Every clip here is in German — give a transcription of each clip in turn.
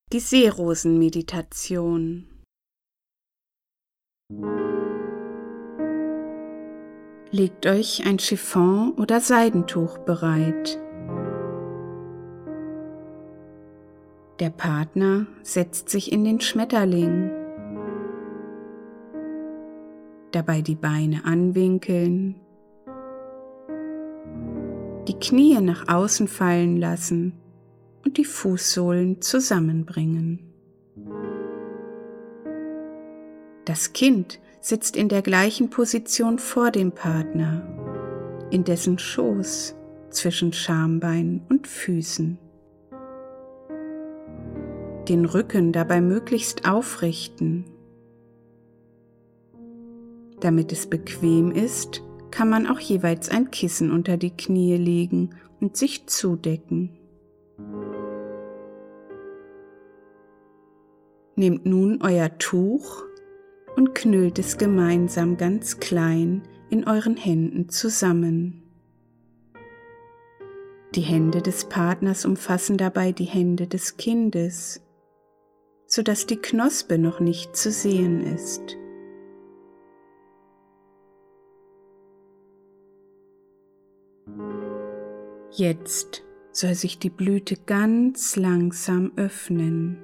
Die Seerosenmeditation. Legt euch ein Chiffon oder Seidentuch bereit. Der Partner setzt sich in den Schmetterling. Dabei die Beine anwinkeln, die Knie nach außen fallen lassen und die Fußsohlen zusammenbringen. Das Kind sitzt in der gleichen Position vor dem Partner, in dessen Schoß zwischen Schambein und Füßen. Den Rücken dabei möglichst aufrichten. Damit es bequem ist, kann man auch jeweils ein Kissen unter die Knie legen und sich zudecken. Nehmt nun euer Tuch und knüllt es gemeinsam ganz klein in euren Händen zusammen. Die Hände des Partners umfassen dabei die Hände des Kindes, sodass die Knospe noch nicht zu sehen ist. Jetzt soll sich die Blüte ganz langsam öffnen.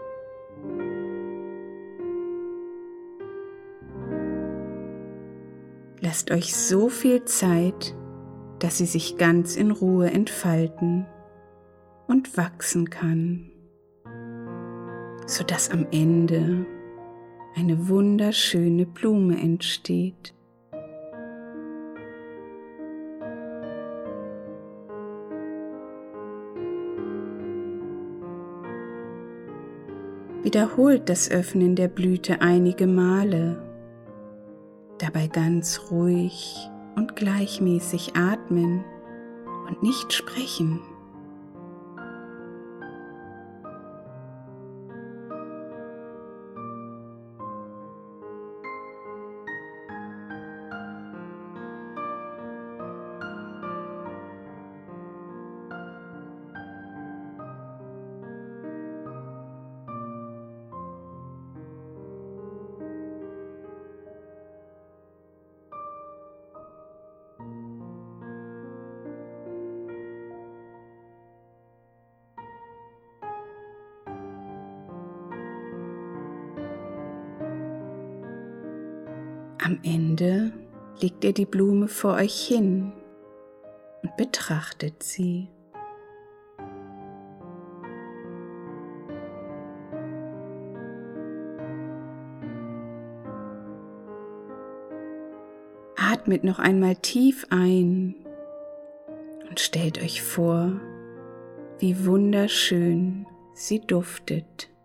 Lasst euch so viel Zeit, dass sie sich ganz in Ruhe entfalten und wachsen kann, sodass am Ende eine wunderschöne Blume entsteht. Wiederholt das Öffnen der Blüte einige Male. Dabei ganz ruhig und gleichmäßig atmen und nicht sprechen. Am Ende legt ihr die Blume vor euch hin und betrachtet sie. Atmet noch einmal tief ein und stellt euch vor, wie wunderschön sie duftet.